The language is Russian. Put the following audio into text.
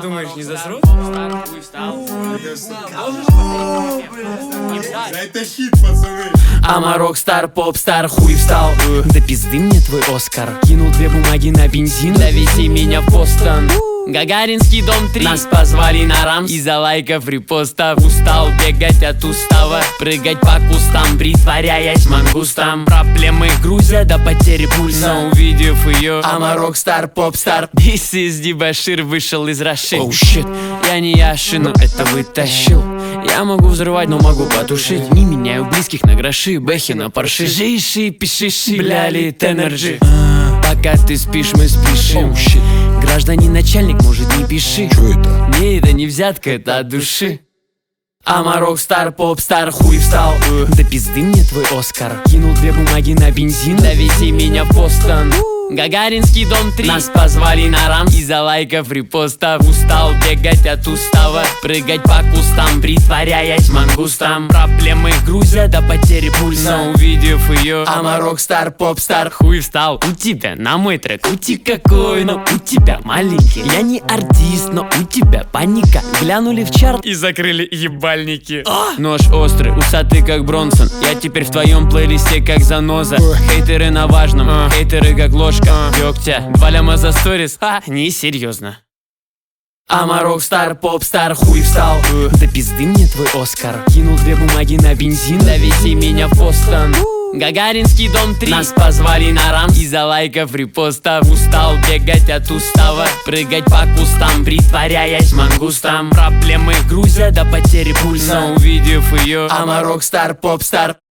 думаешь, не засрут? Это хит, пацаны. Ама рок-стар, поп-стар, хуй встал. Да пизды мне твой Оскар. Кинул 2 бумаги на бензин, довези меня в Бостон. Гагаринский дом 3. Нас позвали на рамс из-за лайков, репостов. Устал бегать от устава, прыгать по кустам, притворяясь мангустом. Проблемы грузят до потери пульса. Но увидев ее, ама рок-стар, поп-стар, This is Дебошир вышел из Раши. Оу щит, я не Яши, но это вытащил. Я могу взрывать, но могу потушить. Не меняю близких на гроши, бэхи на парши. Жиши, пишиши, бляли, энерджи. Пока ты спишь, мы спешим. Гражданин начальник, может, не пиши. Чё это? Не, это не взятка, это от души. Ама рок-стар, поп-стар, хуй встал. Да пизды мне твой Оскар. Кинул 2 бумаги на бензин, довези меня в Бостон. Гагаринский дом 3. Нас позвали на рамс из-за лайков, репостов. Устал бегать от устава, прыгать по кустам, притворяясь мангустом. Проблемы грузят до потери пульса. Но увидев ее, ама рок-стар, поп-стар, хуй встал. У тебя на мой трек ути какой, но у тебя маленький. Я не артист, но у тебя паника. Глянули в чарт И закрыли ебальники. Нож острый, усатый как Бронсон. Я теперь в твоем плейлисте как заноза. Хейтеры на важном, хейтеры как ложка дегтя. 2 ляма за сторис, несерьезно. Ама рок-стар, поп-стар, хуй встал. Да пизды мне твой Оскар. Кинул 2 бумаги на бензин, довези меня в Бостон. Гагаринский дом 3. Нас позвали на рамс из-за лайков, репостов. Устал бегать от устава, прыгать по кустам, притворяясь мангустом. Проблемы грузят до потери пульса. Но увидев ее, ама рок-стар, поп-стар.